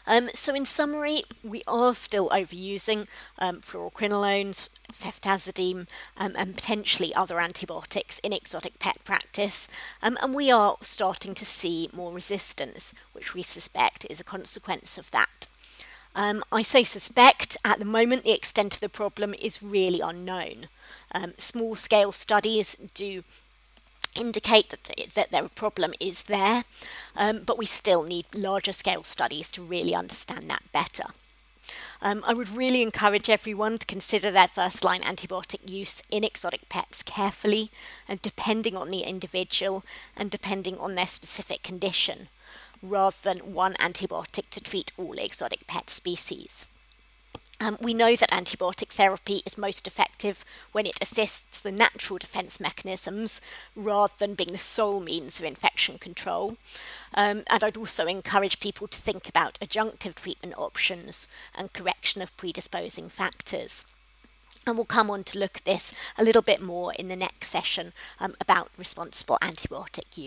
So in summary, we are still overusing fluoroquinolones, ceftazidime, and potentially other antibiotics in exotic pet practice, and we are starting to see more resistance, which we suspect is a consequence of that. I say suspect. At the moment, the extent of the problem is really unknown. Small-scale studies do indicate that their problem is there, but we still need larger scale studies to really understand that better. I would really encourage everyone to consider their first line antibiotic use in exotic pets carefully, and depending on the individual and depending on their specific condition, rather than one antibiotic to treat all exotic pet species. We know that antibiotic therapy is most effective when it assists the natural defense mechanisms rather than being the sole means of infection control. And I'd also encourage people to think about adjunctive treatment options and correction of predisposing factors. And we'll come on to look at this a little bit more in the next session about responsible antibiotic use.